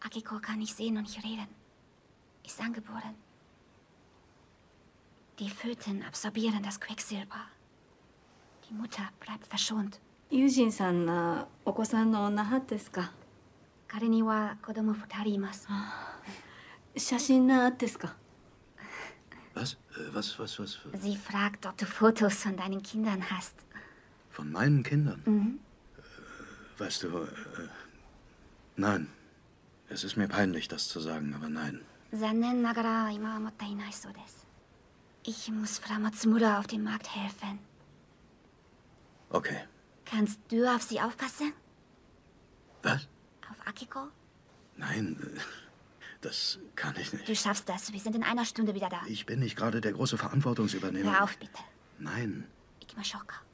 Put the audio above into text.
Akiko kann nicht sehen und nicht reden. Ist angeboren. Die Föten absorbieren das Quecksilber. Die Mutter bleibt verschont. ユージンさんはお子さんの女派ですか？ 彼には子供2人います。 写真なですか？ Was? Sie fragt, ob du Fotos von deinen Kindern hast. Von meinen Kindern? Mhm. Weißt du, nein. Es ist mir peinlich, das zu sagen, aber nein. 残念ながら今は持っていないそうです。Ich muss Frau Matsumura auf dem Markt helfen. Okay. Kannst du auf sie aufpassen? Was? Auf Akiko? Nein, das kann ich nicht. Du schaffst das. Wir sind in einer Stunde wieder da. Ich bin nicht gerade der große Verantwortungsübernehmer. Hör auf, bitte. Nein. Ikimashouka.